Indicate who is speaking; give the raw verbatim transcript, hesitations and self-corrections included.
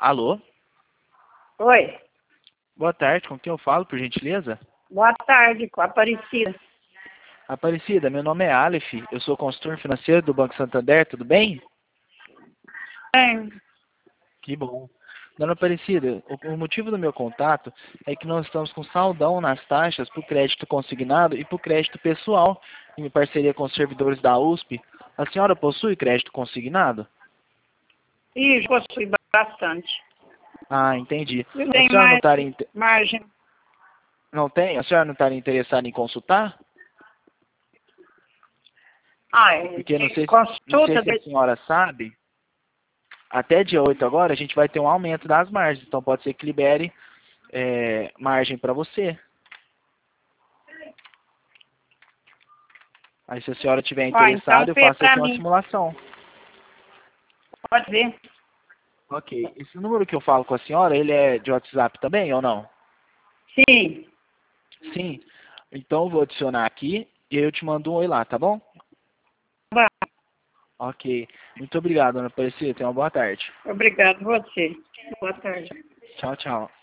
Speaker 1: Alô?
Speaker 2: Oi.
Speaker 1: Boa tarde, com quem eu falo, por gentileza?
Speaker 2: Boa tarde, com a Aparecida.
Speaker 1: Aparecida, meu nome é Aleph, eu sou consultor financeiro do Banco Santander, tudo bem?
Speaker 2: É.
Speaker 1: Que bom. Dona Aparecida, o, o motivo do meu contato é que nós estamos com saldão nas taxas para o crédito consignado e para o crédito pessoal, em parceria com os servidores da U S P. A senhora possui crédito consignado?
Speaker 2: Ih, possui bastante.
Speaker 1: Ah, entendi.
Speaker 2: Não
Speaker 1: A
Speaker 2: tem
Speaker 1: senhora não
Speaker 2: mais
Speaker 1: estaria inte-
Speaker 2: margem.
Speaker 1: não tem? A senhora não estaria interessada em consultar?
Speaker 2: Ah, é.
Speaker 1: Porque não sei, se- não sei
Speaker 2: Consulta.
Speaker 1: se a
Speaker 2: de-
Speaker 1: senhora sabe, até dia oito agora a gente vai ter um aumento das margens, então pode ser que libere é, margem para você. Aí se a senhora estiver
Speaker 2: Ah, então
Speaker 1: interessada, eu
Speaker 2: vê
Speaker 1: faço
Speaker 2: pra
Speaker 1: aqui uma
Speaker 2: mim.
Speaker 1: simulação.
Speaker 2: Pode ver.
Speaker 1: Ok. Esse número que eu falo com a senhora, ele é de WhatsApp também ou não?
Speaker 2: Sim.
Speaker 1: Sim. Então eu vou adicionar aqui e eu te mando um oi lá, tá bom?
Speaker 2: Vai.
Speaker 1: Ok. Muito obrigado, dona Aparecida. Tenha uma boa tarde.
Speaker 2: Obrigado, você. Boa tarde.
Speaker 1: Tchau, tchau.